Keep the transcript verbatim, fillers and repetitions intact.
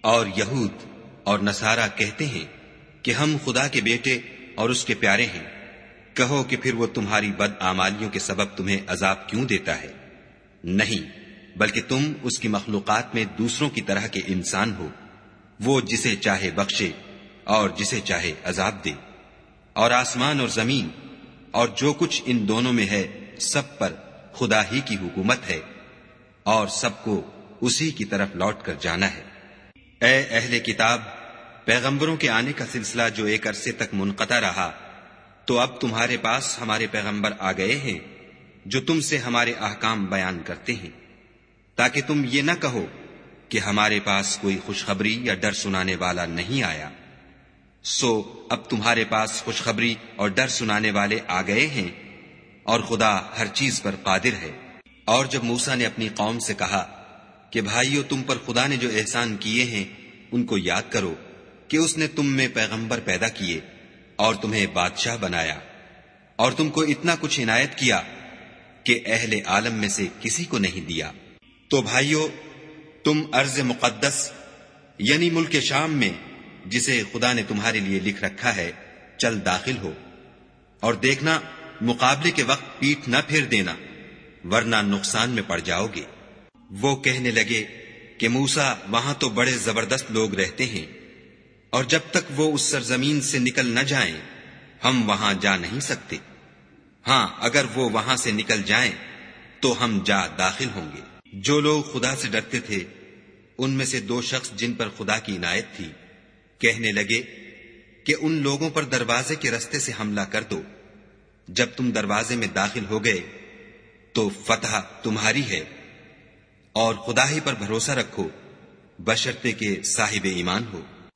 اور یہود اور نصارہ کہتے ہیں کہ ہم خدا کے بیٹے اور اس کے پیارے ہیں۔ کہو کہ پھر وہ تمہاری بد اعمالیوں کے سبب تمہیں عذاب کیوں دیتا ہے؟ نہیں، بلکہ تم اس کی مخلوقات میں دوسروں کی طرح کے انسان ہو، وہ جسے چاہے بخشے اور جسے چاہے عذاب دے۔ اور آسمان اور زمین اور جو کچھ ان دونوں میں ہے سب پر خدا ہی کی حکومت ہے، اور سب کو اسی کی طرف لوٹ کر جانا ہے۔ اے اہل کتاب، پیغمبروں کے آنے کا سلسلہ جو ایک عرصے تک منقطع رہا، تو اب تمہارے پاس ہمارے پیغمبر آ گئے ہیں جو تم سے ہمارے احکام بیان کرتے ہیں، تاکہ تم یہ نہ کہو کہ ہمارے پاس کوئی خوشخبری یا ڈر سنانے والا نہیں آیا۔ سو اب تمہارے پاس خوشخبری اور ڈر سنانے والے آ گئے ہیں، اور خدا ہر چیز پر قادر ہے۔ اور جب موسیٰ نے اپنی قوم سے کہا کہ بھائیو، تم پر خدا نے جو احسان کیے ہیں ان کو یاد کرو، کہ اس نے تم میں پیغمبر پیدا کیے اور تمہیں بادشاہ بنایا، اور تم کو اتنا کچھ عنایت کیا کہ اہل عالم میں سے کسی کو نہیں دیا۔ تو بھائیو، تم ارض مقدس یعنی ملک شام میں، جسے خدا نے تمہارے لیے لکھ رکھا ہے، چل داخل ہو، اور دیکھنا مقابلے کے وقت پیٹھ نہ پھیر دینا، ورنہ نقصان میں پڑ جاؤ گے۔ وہ کہنے لگے کہ موسیٰ، وہاں تو بڑے زبردست لوگ رہتے ہیں، اور جب تک وہ اس سرزمین سے نکل نہ جائیں ہم وہاں جا نہیں سکتے۔ ہاں، اگر وہ وہاں سے نکل جائیں تو ہم جا داخل ہوں گے۔ جو لوگ خدا سے ڈرتے تھے ان میں سے دو شخص جن پر خدا کی عنایت تھی کہنے لگے کہ ان لوگوں پر دروازے کے رستے سے حملہ کر دو۔ جب تم دروازے میں داخل ہو گئے تو فتح تمہاری ہے، اور خدا ہی پر بھروسہ رکھو، بشرطے کہ صاحب ایمان ہو۔